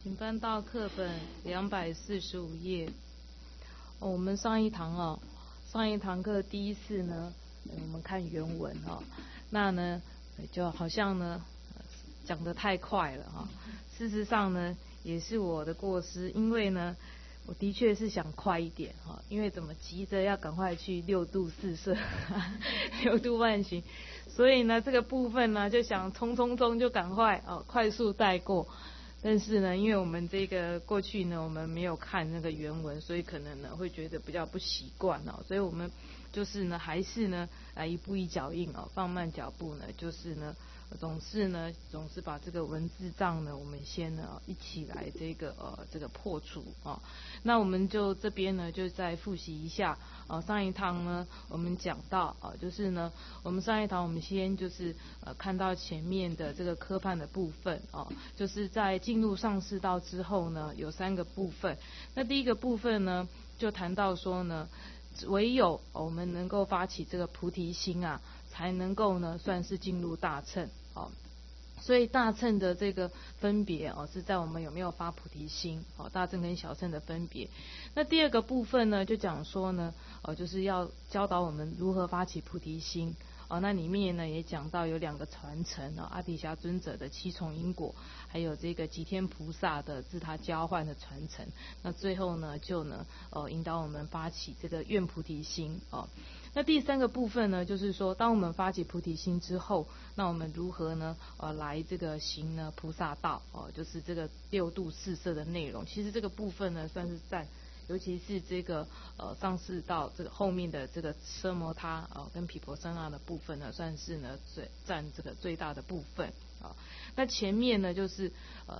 请翻到课本245页。我们上一堂课第一次呢，我们看原文那呢就好像呢讲得太快了事实上呢也是我的过失，因为呢我的确是想快一点因为怎么急着要赶快去6度4摄6度万行，所以呢这个部分呢就想匆就赶快快速带过。但是呢，因为我们这个过去呢，我们没有看那个原文，所以可能呢会觉得比较不习惯所以我们就是呢，还是呢一步一脚印放慢脚步呢，就是呢总是把这个文字障呢，我们先呢一起来这个破除那我们就这边呢就再复习一下上一堂呢我们讲到就是呢我们上一堂我们先就是看到前面的这个科判的部分就是在进入上士道之后呢有3个部分。那第一个部分呢就谈到说呢，唯有我们能够发起这个菩提心才能够呢算是进入大乘所以大乘的这个分别是在我们有没有发菩提心大乘跟小乘的分别。那第二个部分呢就讲说呢就是要教导我们如何发起菩提心那里面呢也讲到有2个传承阿底峡尊者的7重因果，还有这个吉天菩萨的自他交换的传承。那最后呢就呢引导我们发起这个愿菩提心那第3个部分呢就是说，当我们发起菩提心之后，那我们如何呢来这个行呢菩萨道就是这个6度4摄的内容。其实这个部分呢算是占，尤其是这个上士道这个后面的这个奢摩他跟毗婆舍那的部分呢，算是呢占这个最大的部分那前面呢就是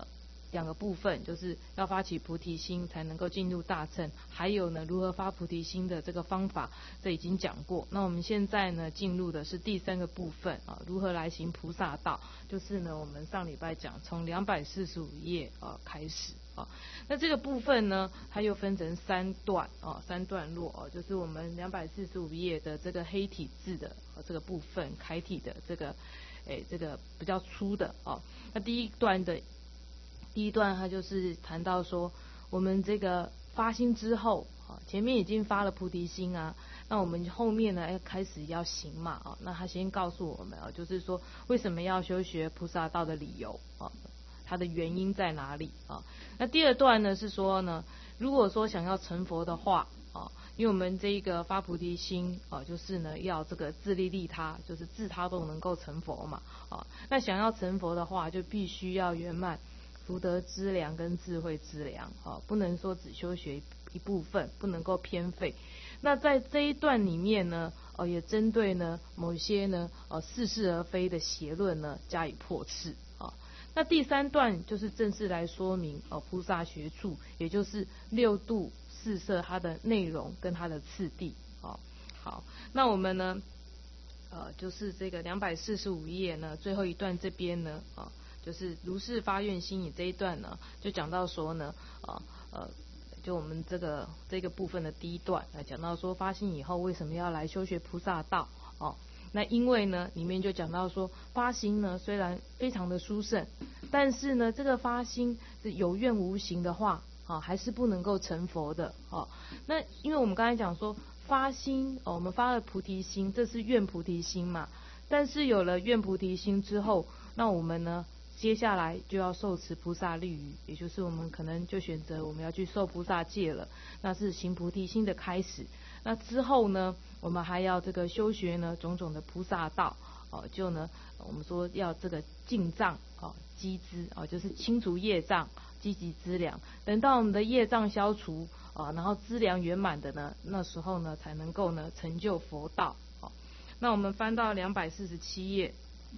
2个部分，就是要发起菩提心才能够进入大乘，还有呢如何发菩提心的这个方法，这已经讲过。那我们现在呢进入的是第3个部分如何来行菩萨道，就是呢我们上礼拜讲从245页开始那这个部分呢它又分成3段3段落就是我们245页的这个黑体字的这个部分，楷体的这个比较粗的那第一段它就是谈到说，我们这个发心之后前面已经发了菩提心那我们后面呢开始要行嘛那他先告诉我们就是说为什么要修学菩萨道的理由它的原因在哪里那第2段呢是说呢，如果说想要成佛的话因为我们这个发菩提心就是呢要这个自利利他，就是自他都能够成佛嘛那想要成佛的话，就必须要圆满福德资粮跟智慧资粮不能说只修学一部分，不能够偏废。那在这一段里面呢也针对呢某些呢似是而非的邪论呢加以破斥那第3段就是正式来说明菩萨学处，也就是6度4摄它的内容跟它的次第好，那我们呢就是这个245页呢最后一段这边呢就是如是发愿心语这一段呢，就讲到说呢就我们这个部分的第1段讲到说发心以后为什么要来修学菩萨道那因为呢里面就讲到说发心呢虽然非常的殊胜，但是呢这个发心有愿无行的话还是不能够成佛的那因为我们刚才讲说发心我们发了菩提心，这是愿菩提心嘛，但是有了愿菩提心之后，那我们呢接下来就要受持菩萨律仪，也就是我们可能就选择我们要去受菩萨戒了，那是行菩提心的开始。那之后呢我们还要这个修学呢种种的菩萨道就呢我们说要这个净障积资就是清除业障，积集资粮，等到我们的业障消除然后资粮圆满的呢，那时候呢才能够呢成就佛道那我们翻到247页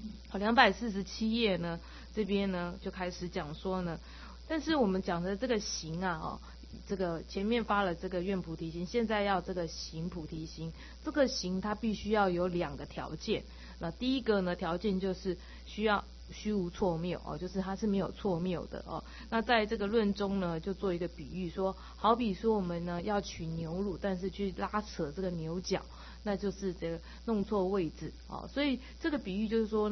247页呢这边呢就开始讲说呢，但是我们讲的这个行这个前面发了这个愿菩提心，现在要这个行菩提心，这个行它必须要有2个条件。那第一个呢条件就是需要虚无错谬就是它是没有错谬的那在这个论中呢就做一个比喻说，好比说我们呢要取牛乳，但是去拉扯这个牛角，那就是这个弄错位置所以这个比喻就是说呢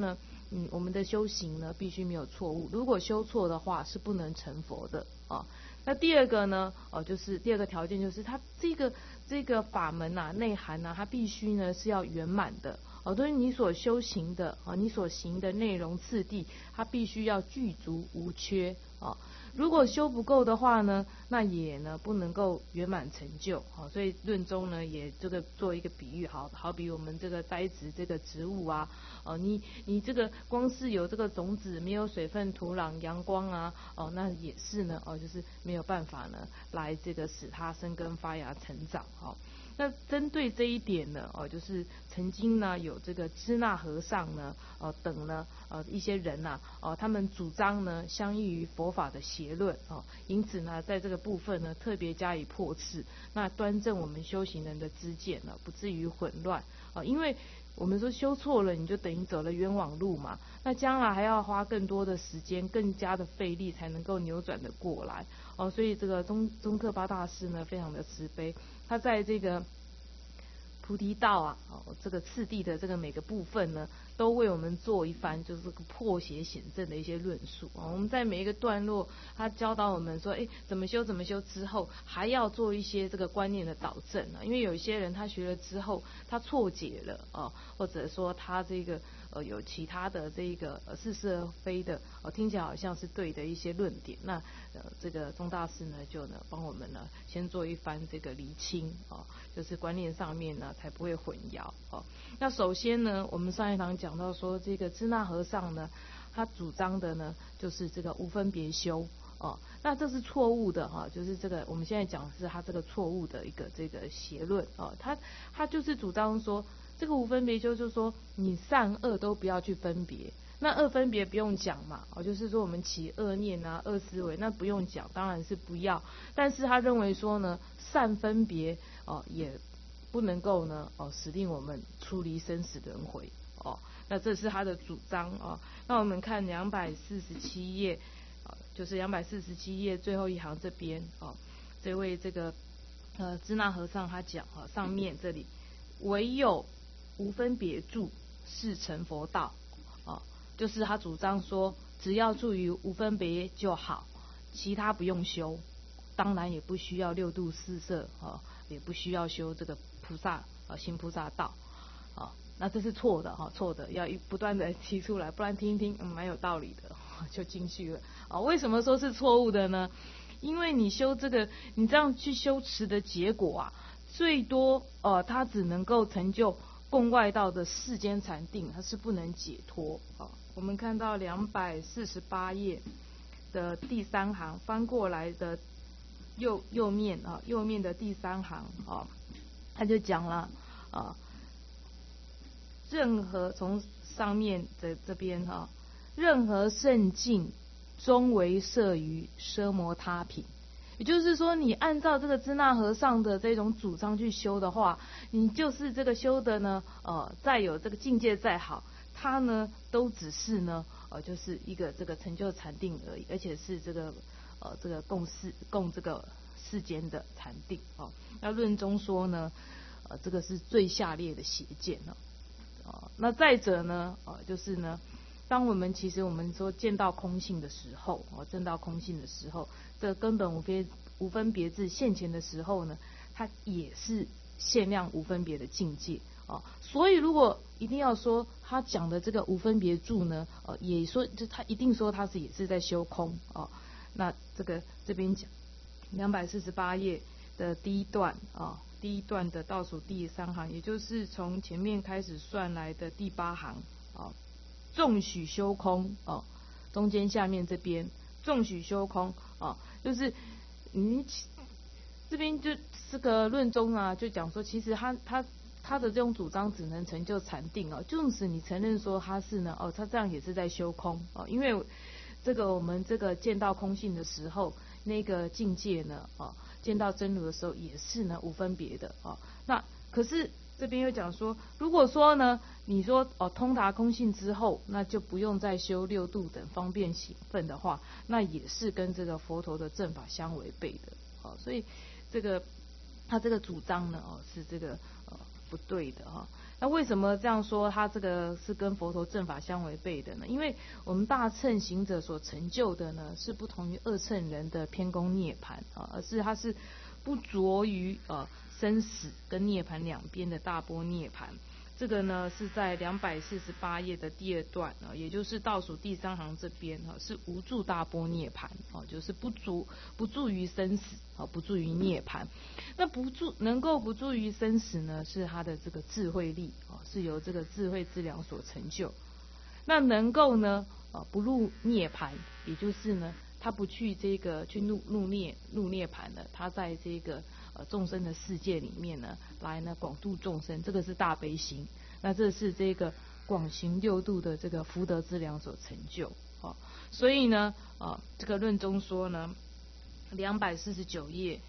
我们的修行呢必须没有错误，如果修错的话是不能成佛的啊。那第二个呢，就是第二个条件就是它这个法门啊，内涵啊，它必须呢是要圆满的对于你所修行的你所行的内容次第，它必须要具足无缺如果修不够的话呢，那也呢不能够圆满成就所以论中呢也这个做一个比喻，好比我们这个栽植这个植物啊你这个光是有这个种子，没有水分、土壤、阳光啊那也是呢就是没有办法呢来这个使它生根发芽成长那针对这一点呢就是曾经呢有这个支那和尚呢等呢一些人呐他们主张呢相异于佛法的邪论因此呢在这个部分呢特别加以破斥，那端正我们修行人的知见呢不至于混乱因为我们说修错了你就等于走了冤枉路嘛，那将来还要花更多的时间更加的费力才能够扭转的过来所以这个宗喀巴大师呢非常的慈悲，他在这个菩提道啊这个次第的这个每个部分呢都为我们做一番就是破邪显正的一些论述我们在每一个段落他教导我们说怎么修之后还要做一些这个观念的导正因为有一些人他学了之后他错解了或者说他这个有其他的这个似是而非的听起来好像是对的一些论点，那这个宗大师呢就呢帮我们呢先做一番这个厘清就是观念上面呢才不会混淆那首先呢我们上一堂讲到说这个支那和尚呢他主张的呢就是这个无分别修那这是错误的就是这个我们现在讲的是他这个错误的一个这个邪论他就是主张说这个无分别修就是说你善恶都不要去分别，那恶分别不用讲嘛就是说我们起恶念啊恶思维那不用讲，当然是不要，但是他认为说呢善分别也不能够呢使令我们出离生死轮回那这是他的主张那我们看247页就是247页最后一行这边这位这个支那和尚他讲上面这里唯有无分别住是成佛道就是他主张说只要住于无分别就好，其他不用修，当然也不需要六度四摄也不需要修这个菩萨行菩萨道那这是错的错的要不断的提出来，不然听一听蛮有道理的就进去了为什么说是错误的呢？因为你修这个你这样去修持的结果最多它只能够成就共外道的世间禅定，它是不能解脱我们看到248页的第3行翻过来的右面右面的第3行他就讲了任何从上面的这边任何圣境终为摄于奢摩他品，也就是说你按照这个支那和尚的这种主张去修的话，你就是这个修的呢再有这个境界再好，它呢都只是呢就是一个这个成就禅定而已，而且是这个共这个世间的禅定那论中说呢这个是最下列的邪见那再者呢就是呢当我们其实我们说见到空性的时候证到空性的时候，这个根本无分别智现前的时候呢，它也是限量无分别的境界所以如果一定要说他讲的这个无分别住呢也说就他一定说他也是在修空那这边讲248页的第一段第一段的倒数第3行，也就是从前面开始算来的第8行纵许修空中间下面这边纵许修空就是这边就这个论中就讲说其实他的这种主张只能成就禅定纵使你承认说他是呢他这样也是在修空因为这个我们这个见到空性的时候，那个境界呢见到真如的时候也是呢无分别的那可是这边又讲说，如果说呢你说通达空性之后，那就不用再修六度等方便行分的话，那也是跟这个佛陀的正法相违背的所以这个他这个主张呢是这个不对的哈。那为什么这样说？它这个是跟佛陀正法相违背的呢？因为我们大乘行者所成就的呢，是不同于二乘人的偏功涅槃啊，而是它是不着于生死跟涅槃两边的大波涅槃。这个呢是在248页的第2段啊，也就是倒数第3行这边啊，是无助大波涅槃啊，就是不助于生死啊，不助于涅槃。那能够不助于生死呢，是他的这个智慧力啊，是由这个智慧之粮所成就。那能够呢不入涅槃，也就是呢他不去这个去入涅槃的，他在这个众生的世界里面呢，来呢广度众生，这个是大悲心。那这是这个广行6度的这个福德之粮所成就。所以呢这个论中说呢，249页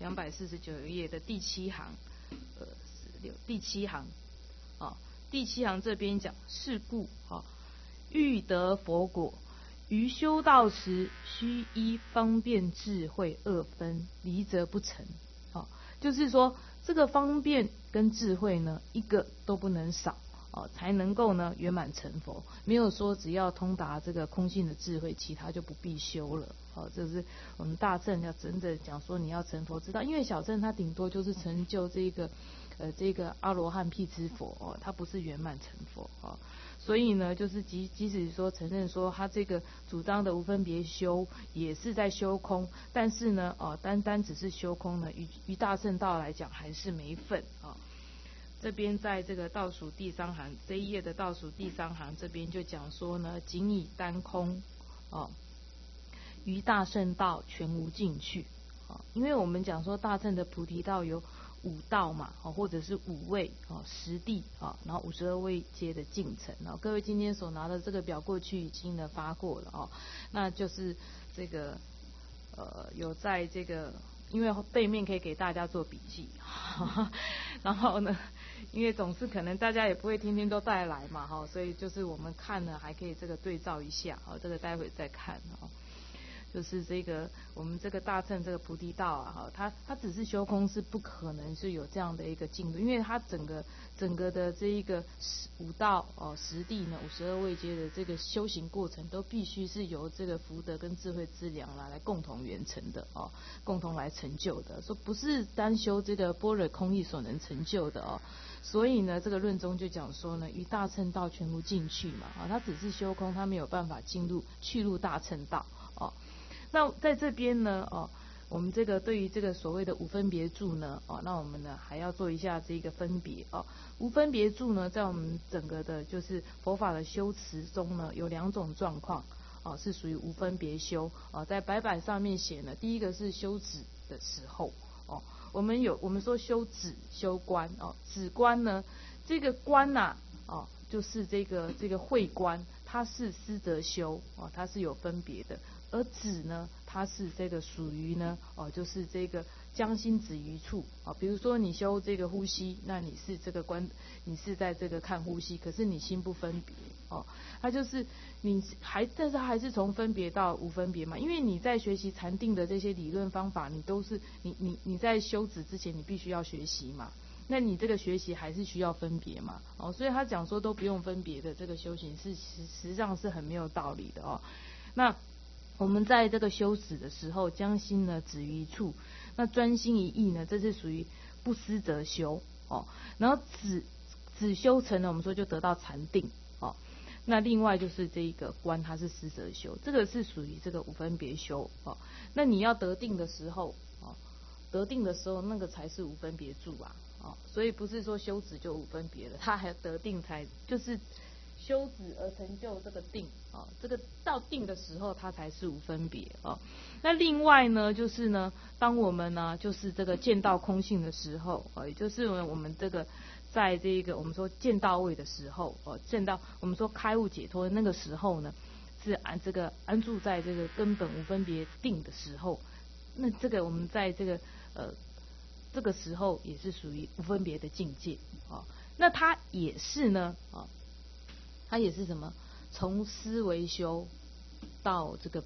249页的第7行，第7行第7行这边讲，是故欲得佛果，于修道时须依方便智慧2分，离则不成。就是说这个方便跟智慧呢，一个都不能少才能够呢圆满成佛。没有说只要通达这个空性的智慧，其他就不必修了。这是我们大乘要真的讲说你要成佛之道，因为小乘它顶多就是成就这个阿罗汉辟支佛它不是圆满成佛所以呢，就是即使说承认说他这个主张的无分别修也是在修空，但是呢单只是修空呢，于大乘道来讲还是没份这边在这个倒数第3行这一页的倒数第3行这边就讲说呢，仅以单空于大乘道全无进去因为我们讲说大乘的菩提道有5道嘛或者是5位10地然后52位阶的进程各位今天所拿的这个表过去已经呢发过了那就是这个有在这个，因为背面可以给大家做笔记然后呢因为总是可能大家也不会天天都带来嘛所以就是我们看呢还可以这个对照一下这个待会再看就是这个我们这个大乘这个菩提道它只是修空是不可能是有这样的一个进度，因为它整个的这一个5道10地呢52位阶的这个修行过程都必须是由这个福德跟智慧之粮来共同完成的共同来成就的，说不是单修这个般若空义所能成就的所以呢这个论中就讲说呢，于大乘道全无进去嘛它只是修空，它没有办法去入大乘道那在这边呢我们这个对于这个所谓的无分别住呢那我们呢还要做一下这个分别无分别住呢，在我们整个的就是佛法的修持中呢，有2种状况是属于无分别修在白板上面写呢，第一个是修止的时候我们说修止修观止观呢，这个观就是这个慧观，它是思则修它是有分别的。而止呢，它是这个属于呢就是这个将心止于处比如说你修这个呼吸，那你是这个你是在这个看呼吸，可是你心不分别它就是但是还是从分别到无分别嘛，因为你在学习禅定的这些理论方法，你都是你在修止之前，你必须要学习嘛，那你这个学习还是需要分别嘛所以他讲说都不用分别的这个修行是实际上是很没有道理的那我们在这个修止的时候，将心呢止于一处，那专心一意呢，这是属于不思则修然后止修成呢，我们说就得到禅定那另外就是这一个观，它是思则修，这个是属于这个无分别修那你要得定的时候那个才是无分别住所以不是说修止就无分别了，它还得定才就是修止而成就这个定这个到定的时候，它才是无分别那另外呢，就是呢，当我们呢，就是这个见到空性的时候也就是我们这个在这个我们说见到位的时候见到我们说开悟解脱的那个时候呢，是安住在这个根本无分别定的时候，那这个我们在这个这个时候也是属于无分别的境界那它也是呢它也是什么？从思维修到这个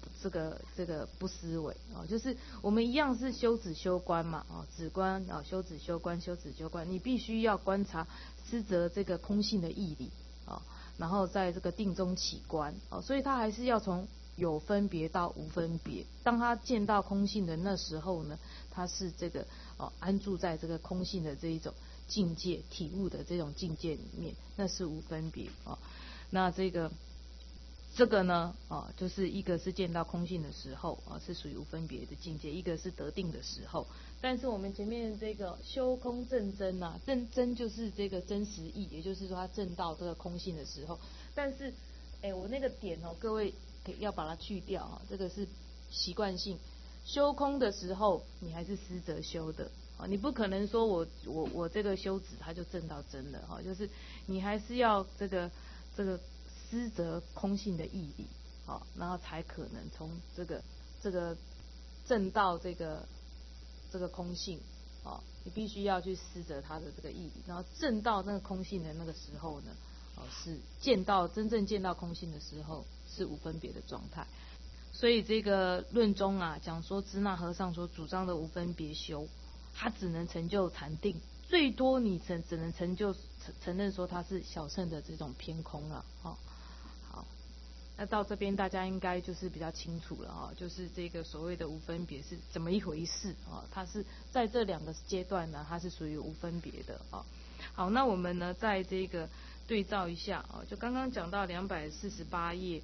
这个不思维就是我们一样是修止修观嘛止观修止修观修止修观，你必须要观察思则这个空性的义理然后在这个定中起观所以他还是要从有分别到无分别。当他见到空性的那时候呢，他是这个安住在这个空性的这一种境界体悟的这种境界里面，那是无分别那这个呢就是一个是见到空性的时候是属于无分别的境界，一个是得定的时候。但是我们前面这个修空正真正就是这个真实义，也就是说他证到这个空性的时候。但是我那个点各位要把它去掉这个是习惯性。修空的时候你还是思则修的你不可能说我这个修止它就证到真的就是你还是要这个思则空性的义理然后才可能从这个证到这个空性你必须要去思则它的这个义理，然后证到那个空性的那个时候呢是真正见到空性的时候是无分别的状态。所以这个论中讲说支那和尚所主张的无分别修，他只能成就禅定，最多你只能承认说它是小乘的这种偏空了好，那到这边大家应该就是比较清楚了就是这个所谓的无分别是怎么一回事它是在这两个阶段呢，它是属于无分别的好，那我们呢在这个对照一下就刚刚讲到248页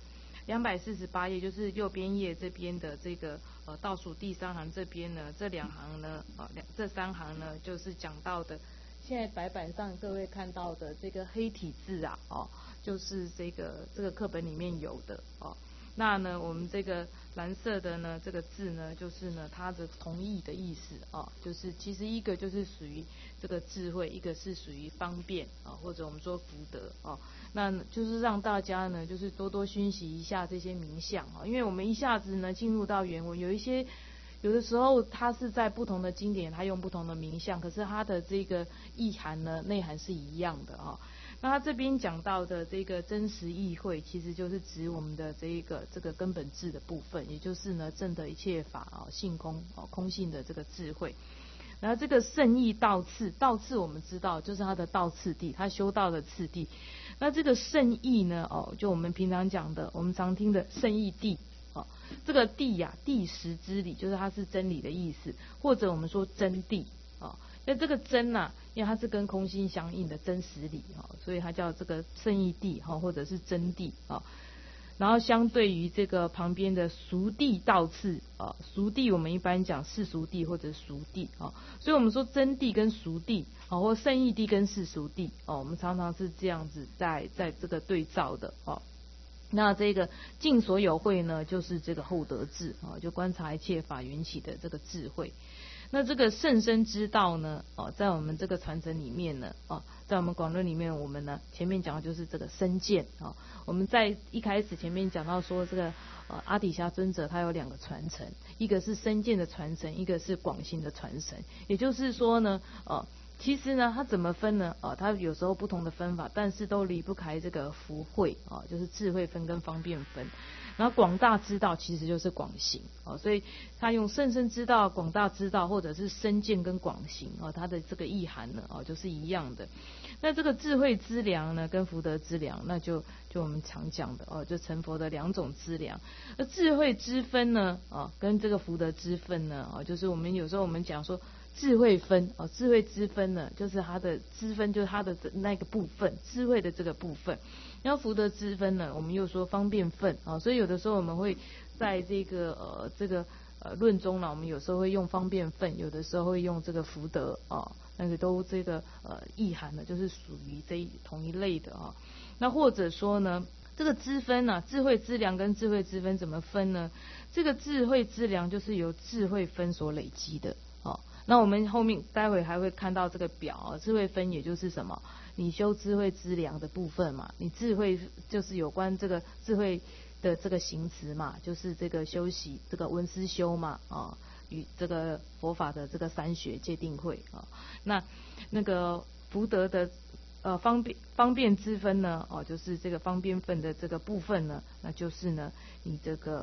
，248页就是右边页这边的这个倒数第3行这边呢，这2行呢这3行呢就是讲到的现在白板上各位看到的这个黑体字就是这个课本里面有的那呢我们这个蓝色的呢这个字呢就是呢它的同义的意思就是其实一个就是属于这个智慧，一个是属于方便或者我们说福德那就是让大家呢就是多多熏习一下这些名相因为我们一下子呢进入到原文，有的时候它是在不同的经典它用不同的名相，可是它的这个意涵呢内涵是一样的那他这边讲到的这个真实义慧，其实就是指我们的这个根本智的部分，也就是呢证得一切法性空空性的这个智慧。然后这个圣义道次我们知道就是他的道次第，他修道的次第。那这个圣义呢就我们平常讲的我们常听的圣义谛这个谛谛实之理，就是它是真理的意思，或者我们说真谛那这个真因为它是跟空心相应的真实理所以它叫这个圣义谛或者是真谛然后相对于这个旁边的俗谛道次俗谛我们一般讲世俗谛或者俗谛所以我们说真谛跟俗谛或圣义谛跟世俗谛我们常常是这样子在这个对照的那这个尽所有慧呢就是这个厚德智就观察一切法缘起的这个智慧。那这个甚深之道呢在我们这个传承里面呢在我们广论里面，我们呢前面讲的就是这个深见我们在一开始前面讲到说这个阿底峡尊者他有2个传承，一个是深见的传承，一个是广行的传承。也就是说呢其实呢它怎么分呢它有时候不同的分法，但是都离不开这个福慧就是智慧分跟方便分。然后广大之道其实就是广行所以他用甚深之道、广大之道，或者是深见跟广行它的这个意涵呢就是一样的。那这个智慧之粮呢跟福德之粮，那就我们常讲的就成佛的2种资粮。而智慧之分呢跟这个福德之分呢就是我们有时候我们讲说智慧分智慧之分呢就是它的之分，就是它的那个部分，智慧的这个部分。然后福德之分呢我们又说方便分所以有的时候我们会在这个论中呢，我们有时候会用方便分，有的时候会用这个福德那个都这个意涵呢就是属于同一类的那或者说呢这个之分智慧之粮跟智慧之分怎么分呢？这个智慧之粮就是由智慧分所累积的那我们后面待会还会看到这个表智慧分也就是什么，你修智慧之粮的部分嘛，你智慧就是有关这个智慧的这个行持嘛，就是这个修习这个闻思修嘛与这个佛法的这个3学戒定慧那个福德的方便之分呢就是这个方便分的这个部分呢，那就是呢你这个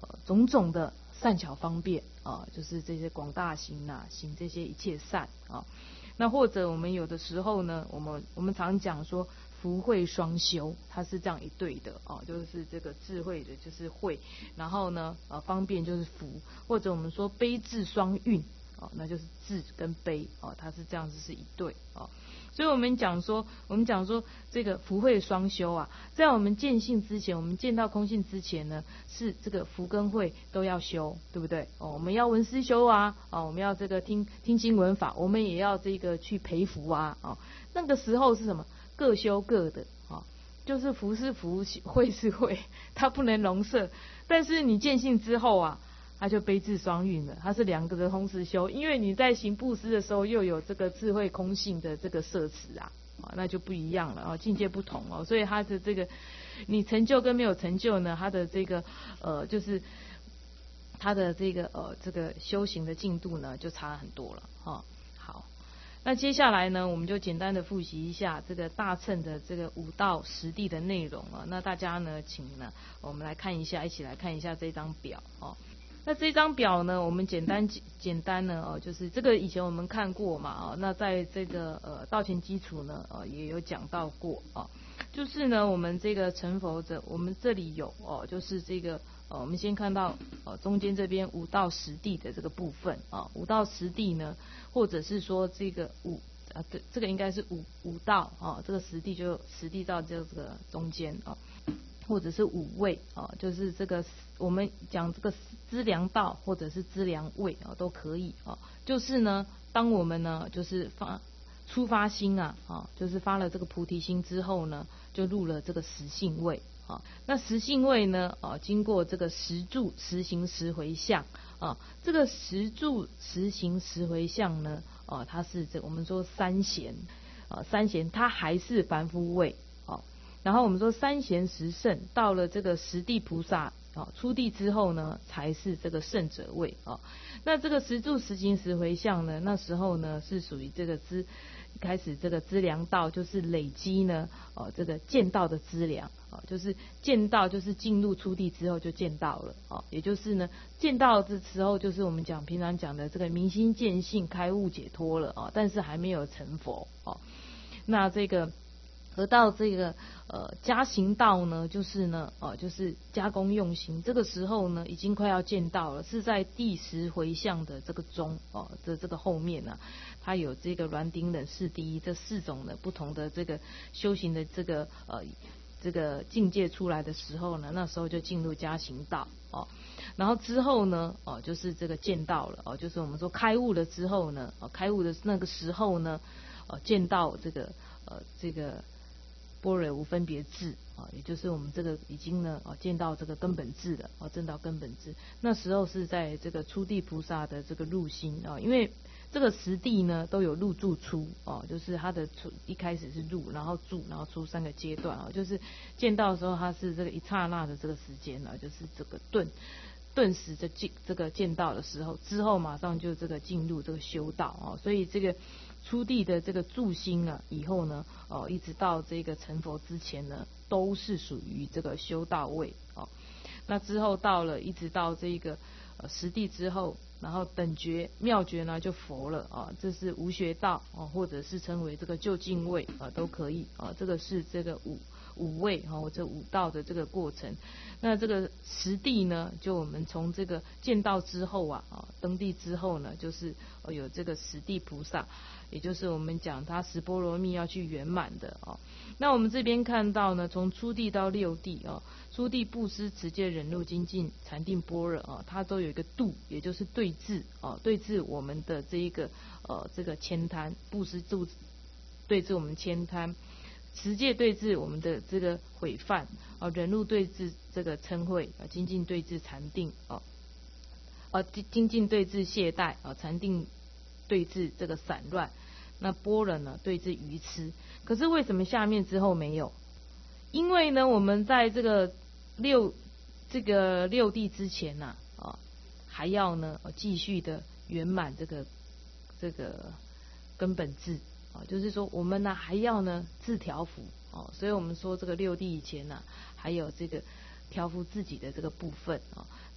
种种的善巧方便就是这些广大行行这些一切善那或者我们有的时候呢，我们常讲说福慧双修，它是这样一对的就是这个智慧的就是慧，然后呢方便就是福，或者我们说悲智双运那就是智跟悲它是这样子是一对所以我们讲说这个福慧双修在我们见性之前，我们见到空性之前呢，是这个福跟慧都要修，对不对我们要闻思修我们要这个听经闻法，我们也要这个去培福那个时候是什么？各修各的就是福是福，慧是慧，它不能容摄。但是你见性之后它就悲智双运了，它是两个的同时修，因为你在行布施的时候又有这个智慧空性的这个摄持那就不一样了境界不同所以它的这个你成就跟没有成就呢，它的这个就是它的这个这个修行的进度呢就差很多了好，那接下来呢，我们就简单的复习一下这个大乘的这个5到10地的内容那大家呢，请呢我们来看一下，一起来看一下这张表那这张表呢，我们简单呢就是这个以前我们看过嘛那在这个道前基础呢也有讲到过就是呢我们这个成佛者，我们这里有就是这个我们先看到中间这边5到10地的这个部分5到10地呢，或者是说这个这个应该是五道这个10地就10地到这个中间或者是5位就是这个我们讲这个资粮道或者是资粮位都可以就是呢，当我们呢就是初发心就是发了这个菩提心之后呢，就入了这个实性位那实性位呢经过这个实住实行实回向这个实住实行实回向呢它是我们说三贤它还是凡夫位然后我们说三贤十圣到了这个十地菩萨出地之后呢，才是这个圣者位那这个实住实行实回向呢，那时候呢是属于这个开始这个资粮道，就是累积呢这个见道的资粮就是见道就是进入出地之后就见道了也就是呢见道的时候就是我们平常讲的这个明心见性开悟解脱了但是还没有成佛那这个而到这个加行道呢，就是呢就是加功用行，这个时候呢已经快要见到了，是在第10回向的这个中的这个后面它有这个煖顶忍世第一这4种的不同的这个修行的这个境界出来的时候呢，那时候就进入加行道然后之后呢就是这个见道了就是我们说开悟了之后呢开悟的那个时候呢见到这个般若无分别智也就是我们这个已经呢见到这个根本智了证到根本智，那时候是在这个初地菩萨的这个入心因为这个10地呢都有入住出就是它的一开始是入，然后住，然后出3个阶段就是见到的时候它是这个一刹那的这个时间就是这个顿时这个见到的时候，之后马上就这个进入这个修道所以这个出地的这个住心以后呢一直到这个成佛之前呢，都是属于这个修道位那之后到了一直到这个10地之后，然后等觉妙觉呢就佛了这是无学道或者是称为这个就近位都可以这个是这个五位或者5道的这个过程。那这个10地呢，就我们从这个见道之后登地之后呢，就是有这个10地菩萨，也就是我们讲他10波罗蜜要去圆满的那我们这边看到呢，从初地到6地初地布施持戒忍辱精进禅定般若它都有一个度，也就是对治对治我们的这个悭贪，布施度对治我们悭贪，持戒对治我们的这个毁犯忍辱对治这个嗔恚精进对治禅定精进对治懈怠禅定对治这个散乱，那般若呢对治愚痴。可是为什么下面之后没有？因为呢我们在这个六地之前还要呢继续的圆满这个根本智就是说我们呢还要呢自调伏所以我们说这个6地以前还有这个调伏自己的这个部分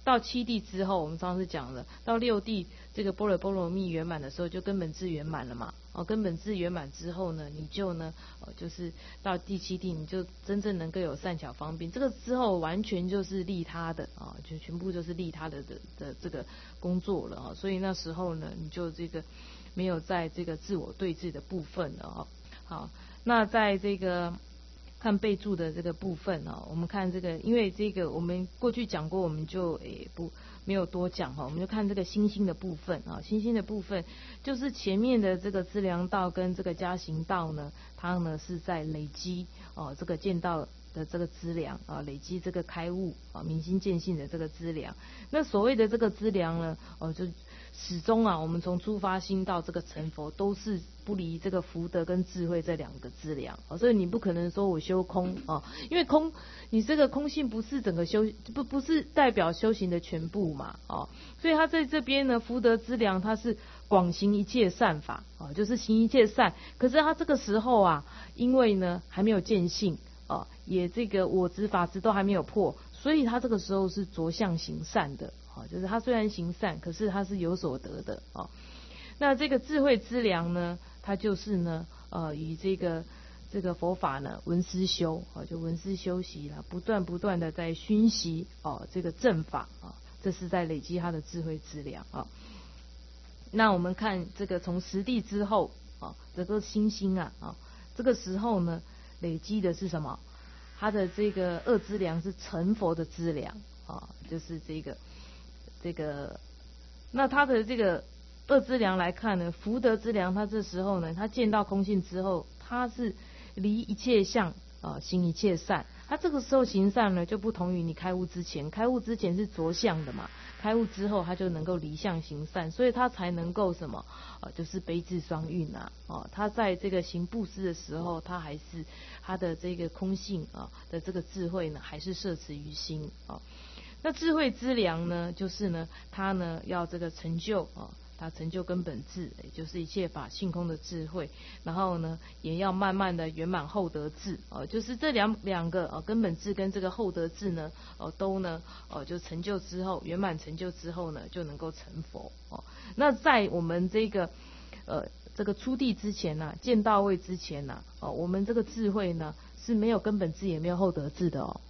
到七地之后，我们上次讲了，到六地这个般若波罗蜜圆满的时候，就根本智圆满了嘛。根本智圆满之后呢，你就呢，就是到第七地，你就真正能够有善巧方便。这个之后完全就是利他的就全部就是利他的这个工作了所以那时候呢，你就这个没有在这个自我对峙的部分了好，那在这个看备注的这个部分我们看这个，因为这个我们过去讲过，我们就没有多讲我们就看这个心心的部分心心的部分就是前面的这个资粮道跟这个加行道呢，它呢是在累积这个见道的这个资粮累积这个开悟明心见性的这个资粮。那所谓的这个资粮呢就始终我们从出发心到这个成佛，都是不离这个福德跟智慧这两个资粮所以你不可能说我修空因为空，你这个空性不是整个不是代表修行的全部嘛所以他在这边呢，福德资粮它是广行一切善法就是行一切善。可是他这个时候因为呢还没有见性也这个我执法执都还没有破，所以他这个时候是着相行善的就是他虽然行善，可是他是有所得的那这个智慧资粮呢，它就是呢与这个佛法呢闻思修就闻思修习了，不断的在熏习这个正法这是在累积他的智慧资粮那我们看这个从十地之后这个心心这个时候呢累积的是什么？他的这个二资粮是成佛的资粮就是这个那他的这个二资粮来看呢，福德资粮，他这时候呢，他见到空性之后，他是离一切相行一切善。他这个时候行善呢，就不同于你开悟之前，开悟之前是着相的嘛，开悟之后他就能够离相行善，所以他才能够什么就是悲智双运他在这个行布施的时候，他还是他的这个空性的这个智慧呢，还是摄持于心那智慧资粮呢，就是呢，他呢要这个成就他成就根本智，也就是一切法性空的智慧，然后呢，也要慢慢的圆满后得智就是这两个根本智跟这个后得智呢都呢就成就之后，圆满成就之后呢，就能够成佛那在我们这个出地之前见到位之前我们这个智慧呢是没有根本智也没有后得智的